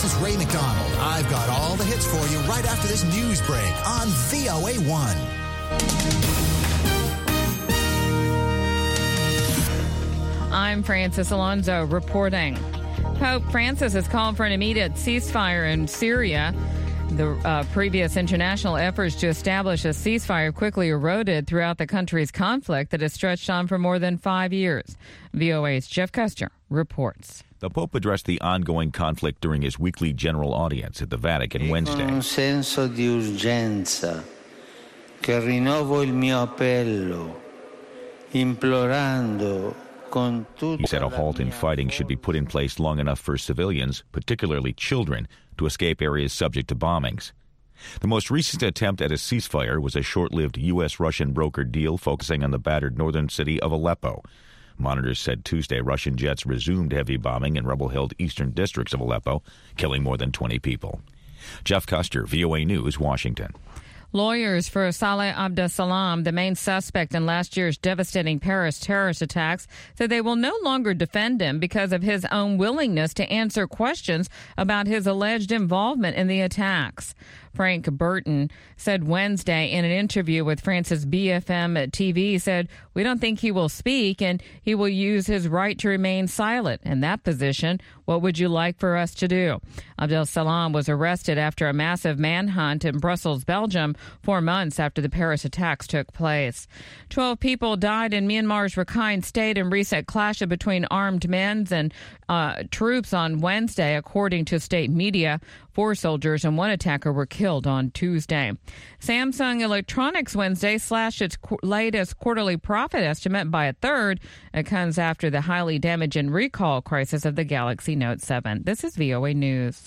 is Ray McDonald. I've got all the hits for you right after this news break on VOA1. I'm Francis Alonso reporting. Pope Francis has called for an immediate ceasefire in Syria. The previous international efforts to establish a ceasefire quickly eroded throughout the country's conflict that has stretched on for more than 5 years. VOA's Jeff Custer reports. The Pope addressed the ongoing conflict during his weekly general audience at the Vatican Wednesday. Con un senso di urgenza che rinnovo il mio appello, implorando. He said a halt in fighting should be put in place long enough for civilians, particularly children, to escape areas subject to bombings. The most recent attempt at a ceasefire was a short-lived U.S.-Russian brokered deal focusing on the battered northern city of Aleppo. Monitors said Tuesday Russian jets resumed heavy bombing in rebel-held eastern districts of Aleppo, killing more than 20 people. Jeff Custer, VOA News, Washington. Lawyers for Saleh Abdeslam, the main suspect in last year's devastating Paris terrorist attacks, said they will no longer defend him because of his own willingness to answer questions about his alleged involvement in the attacks. Frank Burton said Wednesday in an interview with France's BFM TV, said, "We don't think he will speak and he will use his right to remain silent. In that position, what would you like for us to do?" Abdeslam was arrested after a massive manhunt in Brussels, Belgium, 4 months after the Paris attacks took place. 12 people died in Myanmar's Rakhine State in recent clashes between armed men and troops on Wednesday, according to state media. 4 soldiers and 1 attacker were killed on Tuesday. Samsung Electronics Wednesday slashed its latest quarterly profit estimate by a third. It comes after the highly damaging recall crisis of the Galaxy Note 7. This is VOA News.